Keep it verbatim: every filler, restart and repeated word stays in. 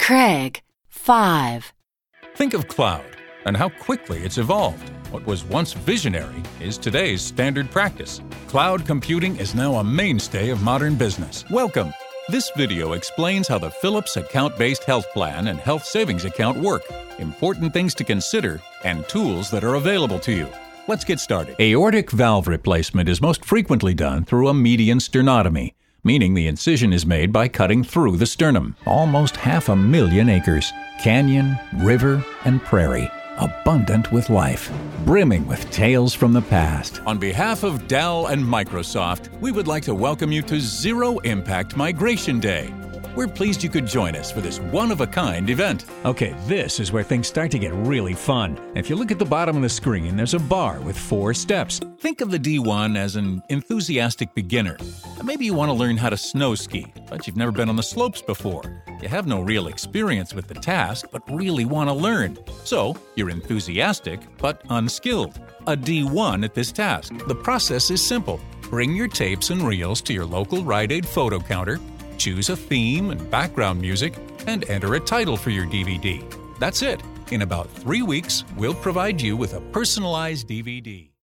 Craig, five. Think of cloud and how quickly it's evolved. What was once visionary is today's standard practice. Cloud computing is now a mainstay of modern business. Welcome. This video explains how the Philips account-based health plan and health savings account work, important things to consider, and tools that are available to you. Let's get started. Aortic valve replacement is most frequently done through a median sternotomy, meaning the incision is made by cutting through the sternum. Almost half a million acres, canyon, river, and prairie, abundant with life, brimming with tales from the past. On behalf of Dell and Microsoft, we would like to welcome you to Zero Impact Migration Day. We're pleased you could join us for this one-of-a-kind event. Okay, this is where things start to get really fun. If you look at the bottom of the screen, there's a bar with four steps. Think of the D one as an enthusiastic beginner. Maybe you want to learn how to snow ski, but you've never been on the slopes before. You have no real experience with the task, but really want to learn. So, you're enthusiastic, but unskilled. A D one at this task. The process is simple. Bring your tapes and reels to your local Rite Aid photo counter, choose a theme and background music, and enter a title for your D V D. That's it. In about three weeks, we'll provide you with a personalized D V D.